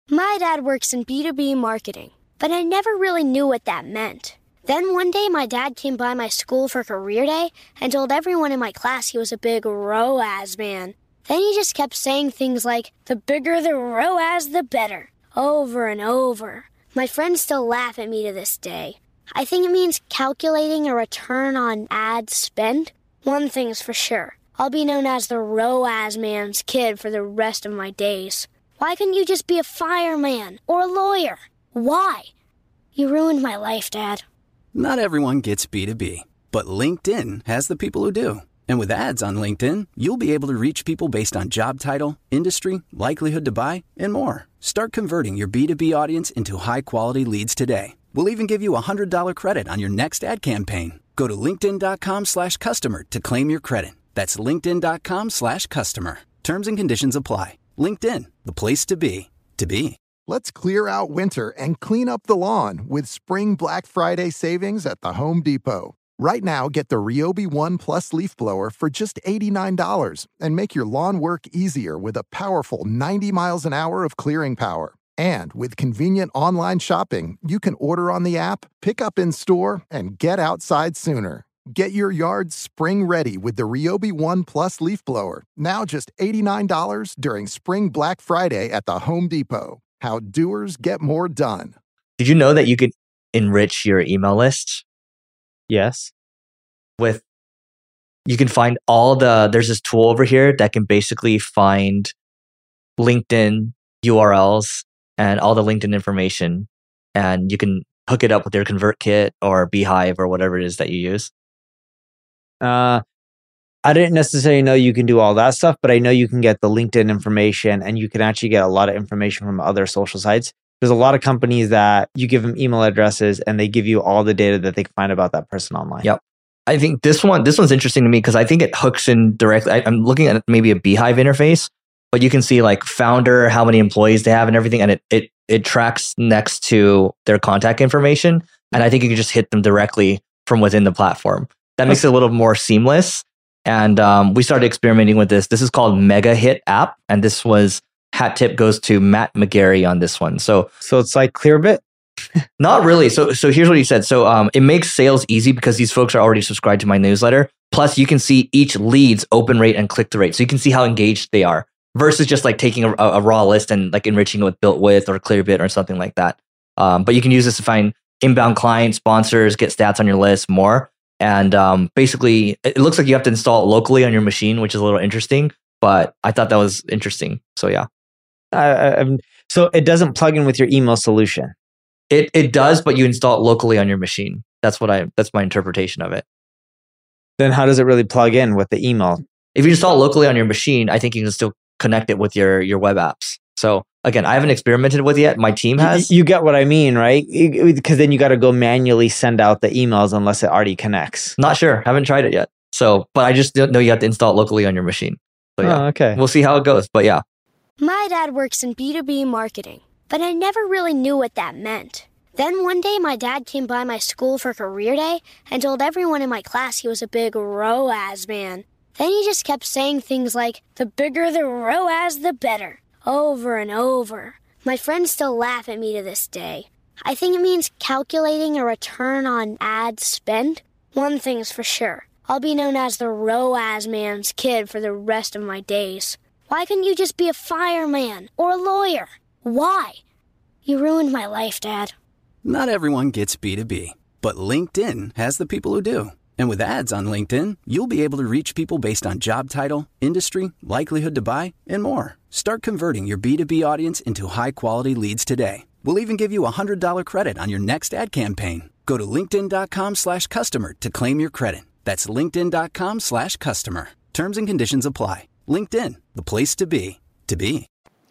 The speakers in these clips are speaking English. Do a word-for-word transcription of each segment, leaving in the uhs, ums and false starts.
My dad works in B two B marketing, but I never really knew what that meant. Then one day my dad came by my school for career day and told everyone in my class he was a big R O A S man. Then he just kept saying things like, the bigger the R O A S, the better, over and over. My friends still laugh at me to this day. I think it means calculating a return on ad spend. One thing's for sure, I'll be known as the R O A S man's kid for the rest of my days. Why couldn't you just be a fireman or a lawyer? Why? You ruined my life, Dad. Not everyone gets B two B, but LinkedIn has the people who do. And with ads on LinkedIn, you'll be able to reach people based on job title, industry, likelihood to buy, and more. Start converting your B two B audience into high-quality leads today. We'll even give you a one hundred dollars credit on your next ad campaign. Go to linkedin.com slash customer to claim your credit. That's linkedin.com slash customer. Terms and conditions apply. LinkedIn, the place to be, to be. Let's clear out winter and clean up the lawn with spring Black Friday savings at the Home Depot. Right now, get the Ryobi One Plus leaf blower for just eighty-nine dollars and make your lawn work easier with a powerful ninety miles an hour of clearing power. And with convenient online shopping, you can order on the app, pick up in store, and get outside sooner. Get your yard spring ready with the Ryobi One Plus leaf blower, now just eighty-nine dollars during Spring Black Friday at the Home Depot. How doers get more done. Did you know that you could enrich your email list? Yes. With, you can find all the, there's this tool over here that can basically find LinkedIn U R Ls and all the LinkedIn information. And you can hook it up with your ConvertKit or Beehive or whatever it is that you use. Uh, I didn't necessarily know you can do all that stuff, but I know you can get the LinkedIn information and you can actually get a lot of information from other social sites. There's a lot of companies that you give them email addresses and they give you all the data that they can find about that person online. Yep. I think this one, this one's interesting to me because I think it hooks in directly. I, I'm looking at maybe a Beehive interface, but you can see like founder, how many employees they have and everything. And it, it, it tracks next to their contact information. And I think you can just hit them directly from within the platform. That makes it a little more seamless. And um, we started experimenting with this. This is called Mega Hit App. And this was, hat tip goes to Matt McGarry on this one. So, so it's like Clearbit? Not really. So, so here's what he said. So um, it makes sales easy because these folks are already subscribed to my newsletter. Plus, you can see each lead's open rate and click-through rate. So you can see how engaged they are versus just like taking a, a raw list and like enriching it with Built With or Clearbit or something like that. Um, but you can use this to find inbound clients, sponsors, get stats on your list, more. And um, basically, it looks like you have to install it locally on your machine, which is a little interesting. But I thought that was interesting. So yeah. Uh, so it doesn't plug in with your email solution. It it does, but you install it locally on your machine. That's what I. That's my interpretation of it. Then how does it really plug in with the email? If you install it locally on your machine, I think you can still connect it with your your web apps. So again, I haven't experimented with it yet. My team has. You, you get what I mean, right? Because then you got to go manually send out the emails unless it already connects. Not sure. Haven't tried it yet. So, but I just know you have to install it locally on your machine. So yeah, oh, okay. We'll see how it goes. But yeah. My dad works in B two B marketing, but I never really knew what that meant. Then one day my dad came by my school for career day and told everyone in my class he was a big R O A S man. Then he just kept saying things like, the bigger the R O A S, the better, over and over. My friends still laugh at me to this day. I think it means calculating a return on ad spend. One thing's for sure, I'll be known as the R O A S man's kid for the rest of my days. Why couldn't you just be a fireman or a lawyer? Why? You ruined my life, Dad. Not everyone gets B two B, but LinkedIn has the people who do. And with ads on LinkedIn, you'll be able to reach people based on job title, industry, likelihood to buy, and more. Start converting your B two B audience into high-quality leads today. We'll even give you a one hundred dollars credit on your next ad campaign. Go to linkedin.com slash customer to claim your credit. That's linkedin.com slash customer. Terms and conditions apply. LinkedIn, the place to be, to be.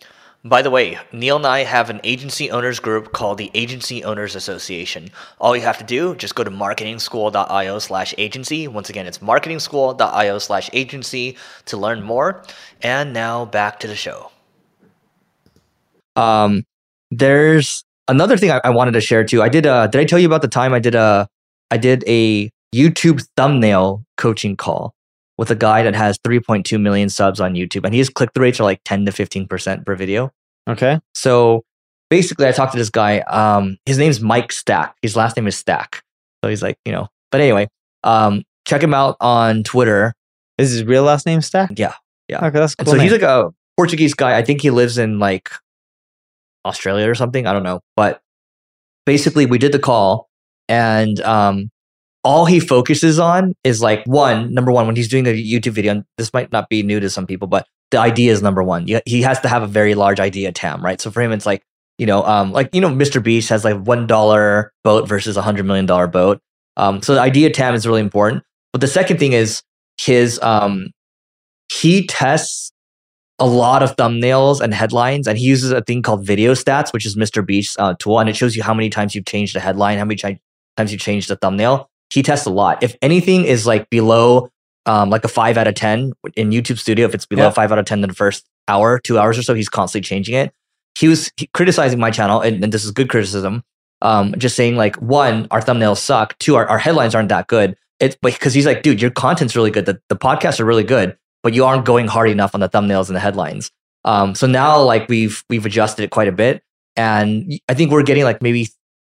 By the way, Neil and I have an agency owners group called the Agency Owners Association. All you have to do, just go to marketingschool.io slash agency. Once again, it's marketingschool.io slash agency to learn more. And now back to the show. Um, there's another thing I, I wanted to share too. I did a, did I tell you about the time I did a, I did a YouTube thumbnail coaching call with a guy that has three point two million subs on YouTube, and his click-through rates are like ten to fifteen percent per video. Okay. So basically, I talked to this guy. Um, his name's Mike Stack. His last name is Stack. So he's like, you know. But anyway, um, check him out on Twitter. Is his real last name Stack? Yeah, yeah. Okay, that's cool. And so name. he's like a Portuguese guy. I think he lives in like Australia or something. I don't know. But basically, we did the call, and um, all he focuses on is like one, number one, when he's doing a YouTube video, and this might not be new to some people, but the idea is number one. He has to have a very large idea T A M, right? So for him, it's like, you know, um, like, you know, Mister Beast has like one dollar boat versus a hundred million dollar boat. Um, so the idea T A M is really important. But the second thing is his, um, he tests a lot of thumbnails and headlines, and he uses a thing called Video Stats, which is Mister Beast's uh, tool, and it shows you how many times you've changed the headline, how many ch- times you've changed the thumbnail. He tests a lot. If anything is like below um, like a five out of ten in YouTube Studio, if it's below Yeah. five out of ten in the first hour, two hours or so, he's constantly changing it. He was he, criticizing my channel, and, and this is good criticism. Um, just saying like, one, our thumbnails suck. Two, our, our headlines aren't that good. It's because he's like, dude, your content's really good. The, the podcasts are really good, but you aren't going hard enough on the thumbnails and the headlines. Um, so now like we've we've adjusted it quite a bit, and I think we're getting like maybe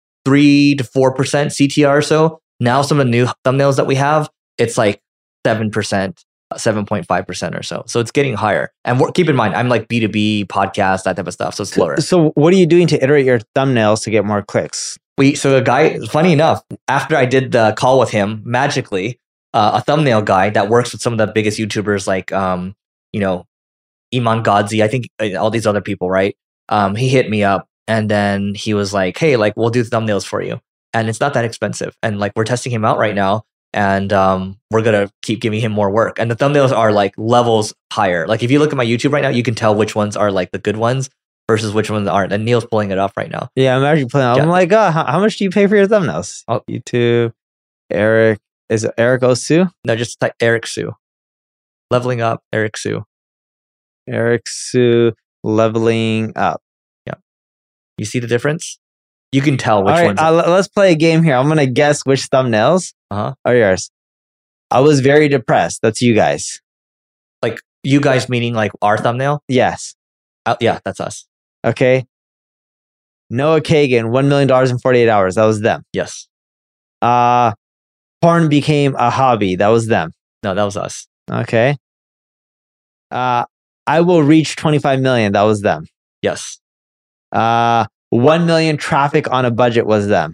three to four percent C T R or so. Now some of the new thumbnails that we have, it's like seven percent, seven point five percent or so. So it's getting higher. And we're, keep in mind, I'm like B two B podcast, that type of stuff. So it's slower. So what are you doing to iterate your thumbnails to get more clicks? We so a guy, funny enough, after I did the call with him, magically, uh, a thumbnail guy that works with some of the biggest YouTubers like, um, you know, Iman Godzi, I think uh, all these other people, right? Um, he hit me up, and then he was like, hey, like, we'll do thumbnails for you. And it's not that expensive. And like, we're testing him out right now, and um, we're going to keep giving him more work. And the thumbnails are like levels higher. Like if you look at my YouTube right now, you can tell which ones are like the good ones versus which ones aren't. And Neil's pulling it up right now. Yeah, I'm actually playing. Yeah. I'm like, oh, how, how much do you pay for your thumbnails? Oh. YouTube, Eric, is it Eric Osu? No, just type Eric Sue. Leveling up, Eric Sue. Eric Sue, leveling up. You see the difference? You can tell which All right, ones. uh, let's play a game here. I'm going to guess which thumbnails Uh-huh. are yours. I was very depressed. That's you guys. Like you guys meaning like our thumbnail? Yes. Uh, yeah, that's us. Okay. Noah Kagan, one million dollars in forty-eight hours. That was them. Yes. Uh, porn became a hobby. That was them. No, that was us. Okay. Uh, I will reach twenty-five million. That was them. Yes. Uh, one million traffic on a budget was them.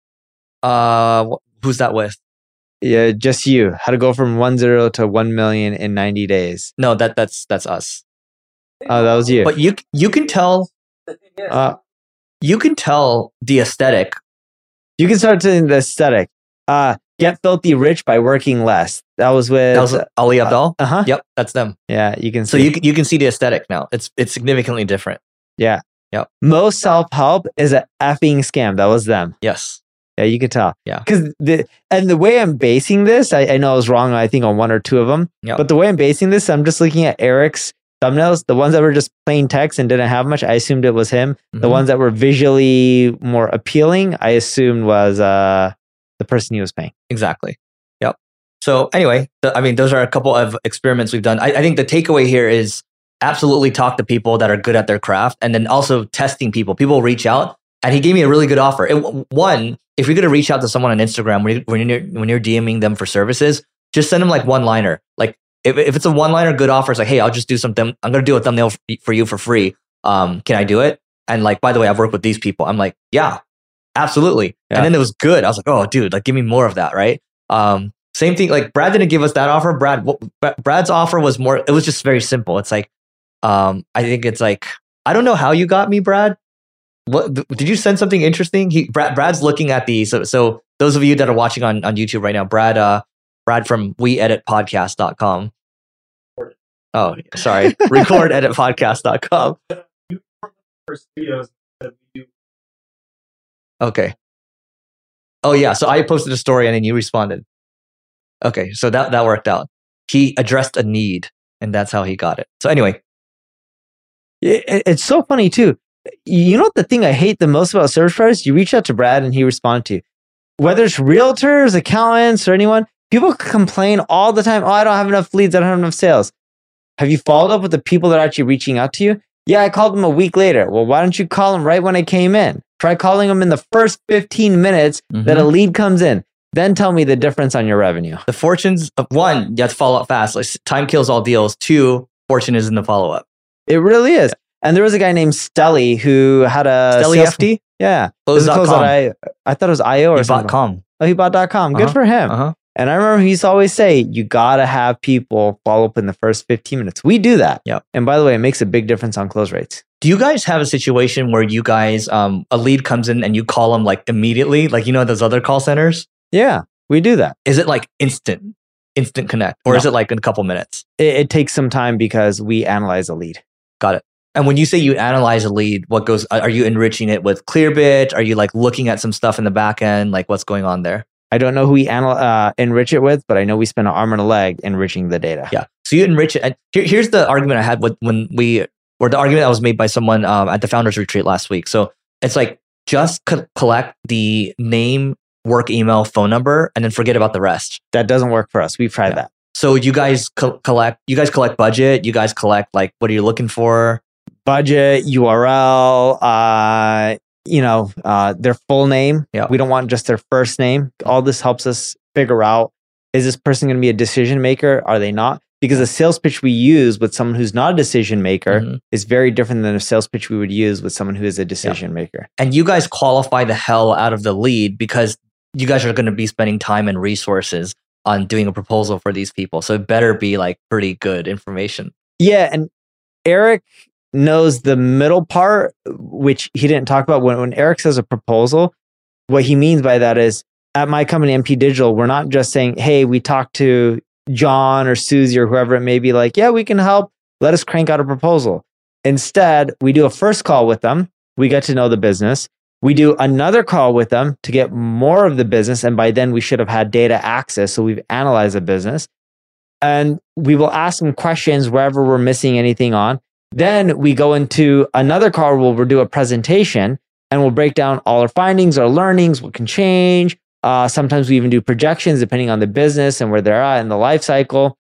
Uh, wh- who's that with? Yeah, just you. How to go from one zero to one million in ninety days. No, that that's that's us. Oh, that was you. But you you can tell Uh, you can tell the aesthetic. you can start to the aesthetic. Uh, get filthy rich by working less. That was with. That was Ali Abdal. Uh huh. Yep, that's them. Yeah, you can. So see. you can- you can see the aesthetic now. It's it's significantly different. Yeah. Yep. Most self help is a effing scam. That was them. Yes. Yeah, you could tell. Yeah. Because the and the way I'm basing this, I, I know I was wrong. I think on one or two of them. Yep. But the way I'm basing this, I'm just looking at Eric's thumbnails. The ones that were just plain text and didn't have much, I assumed it was him. The Mhm. ones that were visually more appealing, I assumed was uh the person he was paying. Exactly. Yep. So anyway, th- I mean, those are a couple of experiments we've done. I, I think the takeaway here is absolutely talk to people that are good at their craft, and then also testing people. People reach out, and he gave me a really good offer. It, one, if you're going to reach out to someone on Instagram when you're, when you're when you're DMing them for services, just send them like one liner. Like if, if it's a one liner good offer, it's like, hey, I'll just do something. I'm going to do a thumbnail f- for you for free. Um, can I do it? And like, by the way, I've worked with these people. I'm like, yeah, absolutely. Yeah. And then it was good. I was like, oh, dude, like give me more of that, right? Um, same thing. Like Brad didn't give us that offer. Brad, what, Bra- Brad's offer was more. It was just very simple. It's like, um, I think it's like, I don't know how you got me, Brad. What th- did you send something interesting? He Brad, Brad's looking at the so so those of you that are watching on, on YouTube right now, Brad uh Brad from we edit podcast dot com. Oh, sorry. record edit podcast dot com. Okay. Oh yeah, so I posted a story and then you responded. Okay, so that that worked out. He addressed a need, and that's how he got it. So anyway, It, it- it's so funny too. You know what the thing I hate the most about service providers? You reach out to Brad and he responded to you. Whether it's realtors, accountants, or anyone, people complain all the time. Oh, I don't have enough leads. I don't have enough sales. Have you followed up with the people that are actually reaching out to you? Yeah, I called them a week later. Well, why don't you call them right when I came in? Try calling them in the first fifteen minutes mm-hmm. that a lead comes in. Then tell me the difference on your revenue. The fortunes of one, you have to follow up fast. Like time kills all deals. Two, fortune is in the follow up. It really is. And there was a guy named Stelly who had a Stelly F T. Yeah, Close dot com. I I thought it was I O or he something. Bought com. Oh, he bought dot com. Uh-huh. Good for him. Uh-huh. And I remember he used to always say, you got to have people follow up in the first fifteen minutes. We do that. Yep. And by the way, it makes a big difference on close rates. Do you guys have a situation where you guys, um, a lead comes in and you call them like immediately? Like, you know, those other call centers? Yeah, we do that. Is it like instant, instant connect? Or No. is it like in a couple minutes? It, it takes some time because we analyze a lead. Got it. And when you say you analyze a lead, what goes, are you enriching it with Clearbit? Are you like looking at some stuff in the back end? Like what's going on there? I don't know who we anal- uh, enrich it with, but I know we spend an arm and a leg enriching the data. Yeah. So you enrich it. And here, here's the argument I had with when we, or the argument that was made by someone um, at the founders retreat last week. So it's like, just co- collect the name, work email, phone number, and then forget about the rest. That doesn't work for us. We've tried Yeah. that. So you guys co- collect, you guys collect budget. You guys collect like, what are you looking for? Budget, U R L, uh, you know, uh, their full name. Yeah. We don't want just their first name. All this helps us figure out, is this person going to be a decision maker? Are they not? Because a sales pitch we use with someone who's not a decision maker Mhm. is very different than a sales pitch we would use with someone who is a decision maker. And you guys qualify the hell out of the lead because you guys are going to be spending time and resources on doing a proposal for these people. So it better be like pretty good information. Yeah. And Eric knows the middle part, which he didn't talk about. When, when Eric says a proposal, what he means by that is, at my company, M P Digital, we're not just saying, hey, we talked to John or Susie or whoever it may be, like, yeah, we can help. Let us crank out a proposal. Instead, we do a first call with them. We get to know the business. We do another call with them to get more of the business. And by then we should have had data access. So we've analyzed the business. And we will ask them questions wherever we're missing anything on. Then we go into another call where we'll do a presentation and we'll break down all our findings, our learnings, what can change. Uh, sometimes we even do projections depending on the business and where they're at in the life cycle.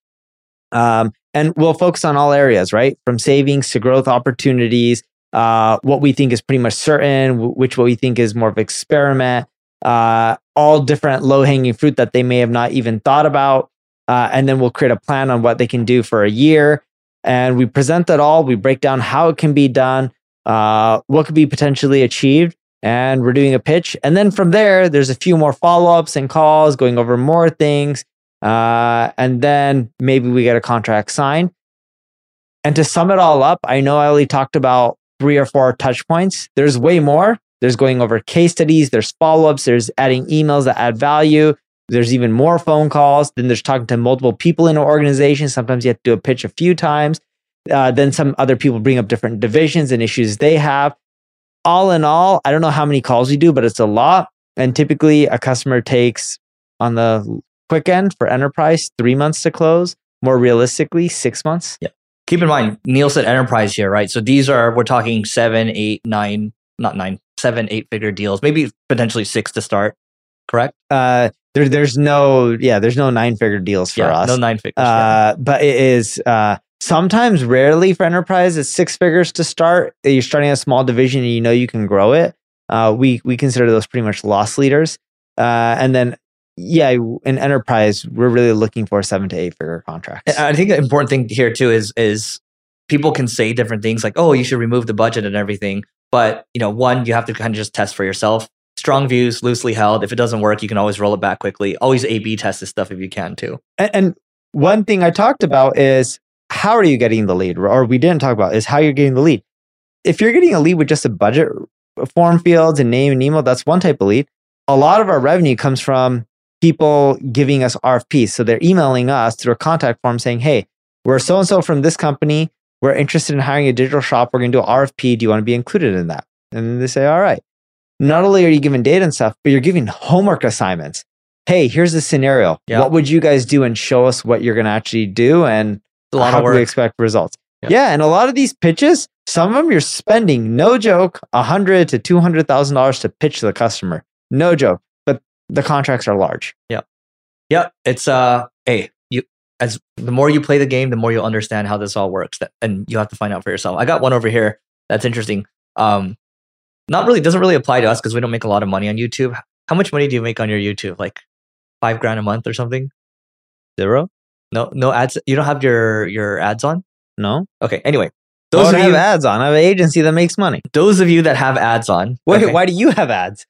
Um, and we'll focus on all areas, right? From savings to growth opportunities, uh, what we think is pretty much certain, w- which what we think is more of an experiment, uh, all different low-hanging fruit that they may have not even thought about. Uh, and then we'll create a plan on what they can do for a year. And we present that all. We break down how it can be done, uh, what could be potentially achieved. And we're doing a pitch. And then from there, there's a few more follow-ups and calls, going over more things. Uh, and then maybe we get a contract signed. And to sum it all up, I know I only talked about three or four touch points. There's way more. There's going over case studies. There's follow-ups. There's adding emails that add value. There's even more phone calls. Then there's talking to multiple people in an organization. Sometimes you have to do a pitch a few times. Uh, then some other people bring up different divisions and issues they have. All in all, I don't know how many calls we do, but it's a lot. And typically a customer takes, on the quick end for enterprise, three months to close. More realistically, six months. Yeah. Keep in mind, Neil said enterprise here, right? So these are, we're talking seven, eight, nine, not nine, seven, eight figure deals, maybe potentially six to start, correct? Uh, there, there's no, yeah, there's no nine figure deals for yeah, us. No nine figures. Uh, but it is, uh, sometimes, rarely for enterprise, it's six figures to start. You're starting a small division and you know you can grow it. Uh, we we consider those pretty much loss leaders. Uh, and then, yeah, in enterprise, we're really looking for seven to eight figure contracts. I think the important thing here too is is people can say different things like, oh, you should remove the budget and everything. But you know, one, you have to kind of just test for yourself. Strong views, loosely held. If it doesn't work, you can always roll it back quickly. Always A B test this stuff if you can too. And, and one thing I talked about is, how are you getting the lead? Or we didn't talk about is how you're getting the lead. If you're getting a lead with just a budget form fields and name and email, that's one type of lead. A lot of our revenue comes from people giving us R F Ps. So they're emailing us through a contact form saying, hey, we're so-and-so from this company. We're interested in hiring a digital shop. We're going to do an R F P. Do you want to be included in that? And then they say, all right. Not only are you giving data and stuff, but you're giving homework assignments. Hey, here's the scenario. Yeah. What would you guys do? And show us what you're going to actually do. And a lot how of do we work. expect results? Yeah. Yeah. And a lot of these pitches, some of them you're spending, no joke, a hundred to two hundred thousand dollars to pitch to the customer. No joke. But the contracts are large. Yeah. Yep. It's uh hey, you as the more you play the game, the more you'll understand how this all works. That, and you have to find out for yourself. I got one over here that's interesting. Um, not really, doesn't really apply to us because we don't make a lot of money on YouTube. How much money do you make on your YouTube? Like five grand a month or something? Zero? No, no ads. You don't have your your ads on? No. Okay. Anyway, Those those I of have you, ads on. I have an agency that makes money. those of you that have ads on. Wait, okay, why do you have ads?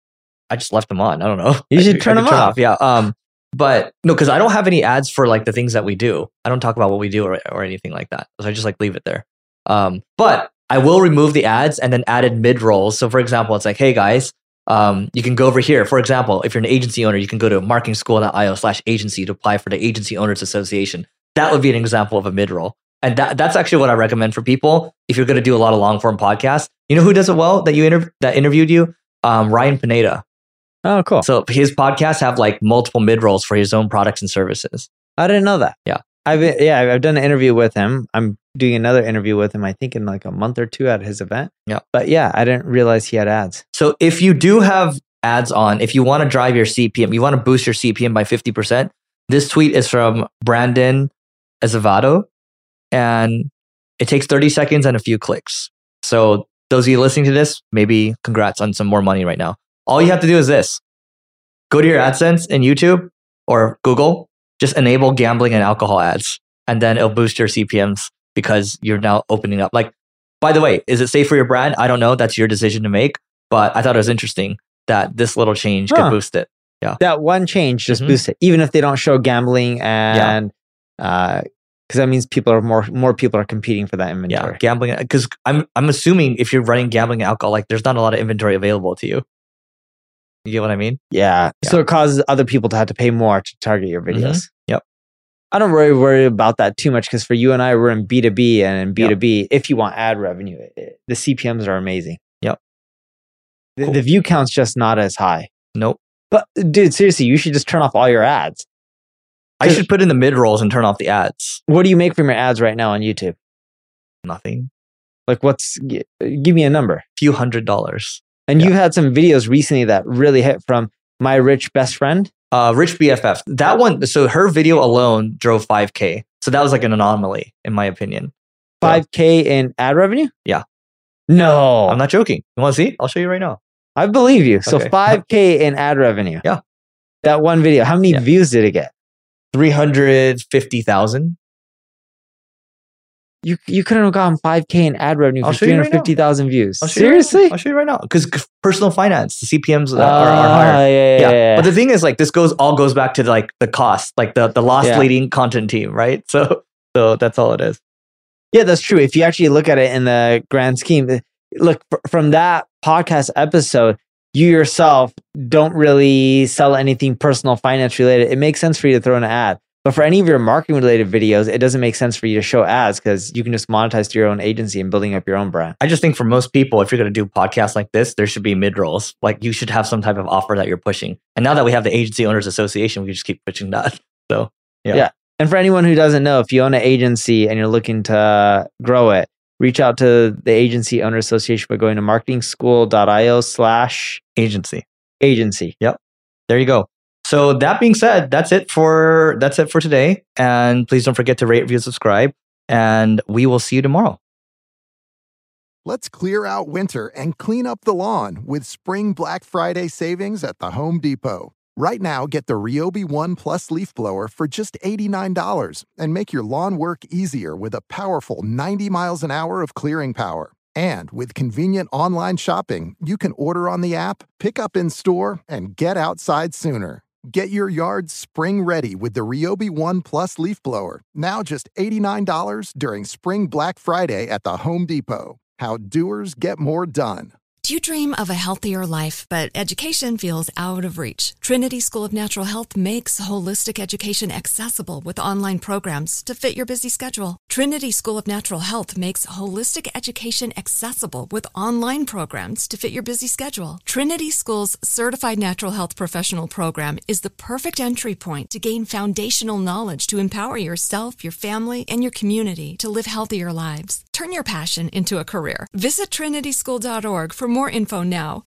I just left them on. I don't know. You I should could- I turn could them off. Yeah. Um, but no, because I don't have any ads for like the things that we do. I don't talk about what we do or, or anything like that. So I just like leave it there. Um, but I will remove the ads and then added mid rolls. So for example, it's like, hey guys, um, you can go over here. For example, if you're an agency owner, you can go to marketing school dot io slash agency to apply for the Agency Owners Association. That would be an example of a mid roll. And that, that's actually what I recommend for people if you're going to do a lot of long form podcasts. You know who does it well that you inter- that interviewed you? Um, Ryan Pineda. Oh, cool. So his podcasts have like multiple mid rolls for his own products and services. I didn't know that. Yeah. I've yeah, I've done an interview with him. I'm doing another interview with him, I think in like a month or two at his event. Yeah. But yeah, I didn't realize he had ads. So if you do have ads on, if you want to drive your C P M, you want to boost your C P M by fifty percent, this tweet is from Brandon Azevedo and it takes thirty seconds and a few clicks. So those of you listening to this, maybe congrats on some more money right now. All you have to do is this. Go to your AdSense in YouTube or Google, just enable gambling and alcohol ads, and then it'll boost your C P Ms because you're now opening up. Like, by the way, is it safe for your brand? I don't know. That's your decision to make. But I thought it was interesting that this little change Huh. could boost it. That one change just Mhm. boosts it, even if they don't show gambling and uh because that means people are more more people are competing for that Yeah, inventory. gambling. Because I'm I'm assuming if you're running gambling and alcohol, like there's not a lot of inventory available to you. You get what I mean? Yeah. Yeah. So it causes other people to have to pay more to target your videos. Yep. I don't really worry about that too much because for you and I, we're in B two B, and in B two B, Yep. if you want ad revenue, it, the C P Ms are amazing. Yep. The, Cool. the view count's just not as high. Nope. But dude, seriously, you should just turn off all your ads. I should put in the mid rolls and turn off the ads. What do you make from your ads right now on YouTube? Nothing. Like, what's g- give me a number? Few hundred dollars. And Yeah. you had some videos recently that really hit from My Rich Best Friend. Uh, Rich B F F. That one. So her video alone drove five K. So that was like an anomaly, in my opinion. five K in ad revenue? Yeah. No. I'm not joking. You want to see? I'll show you right now. I believe you. So Okay. five K in ad revenue. Yeah. That one video. How many Yeah. views did it get? Three hundred fifty thousand. You you couldn't have gotten five K in ad revenue I'll for show three you right hundred fifty thousand views. I'll show you right now. Seriously? I'll show you right now. Because personal finance, the C P Ms are, are, Ah, are higher. yeah, yeah, Yeah. yeah. But the thing is, like, this goes all goes back to like the cost, like the the loss Yeah. leading content team, right? So so that's all it is. Yeah, that's true. If you actually look at it in the grand scheme, uh, look fr- from that podcast episode, you yourself don't really sell anything personal finance related. It makes sense for you to throw an ad. But for any of your marketing related videos, it doesn't make sense for you to show ads because you can just monetize to your own agency and building up your own brand. I just think for most people, if you're going to do podcasts like this, there should be mid rolls. Like you should have some type of offer that you're pushing. And now that we have the Agency Owners Association, we just keep pushing that. So yeah. Yeah. And for anyone who doesn't know, if you own an agency and you're looking to grow it, reach out to the Agency Owner Association by going to marketing school dot io slash Agency. agency. There you go. So that being said, that's it for that's it for today. And please don't forget to rate, review, subscribe. And we will see you tomorrow. Let's clear out winter and clean up the lawn with Spring Black Friday savings at the Home Depot. Right now, get the Ryobi One Plus leaf blower for just eighty-nine dollars and make your lawn work easier with a powerful ninety miles an hour of clearing power. And with convenient online shopping, you can order on the app, pick up in store, and get outside sooner. Get your yard spring ready with the Ryobi One Plus leaf blower, now just eighty-nine dollars during Spring Black Friday at the Home Depot. How doers get more done. Do you dream of a healthier life, but education feels out of reach? Trinity School of Natural Health makes holistic education accessible with online programs to fit your busy schedule. Trinity School of Natural Health makes holistic education accessible with online programs to fit your busy schedule. Trinity School's Certified Natural Health Professional Program is the perfect entry point to gain foundational knowledge to empower yourself, your family, and your community to live healthier lives. Turn your passion into a career. Visit trinity school dot org for more info now.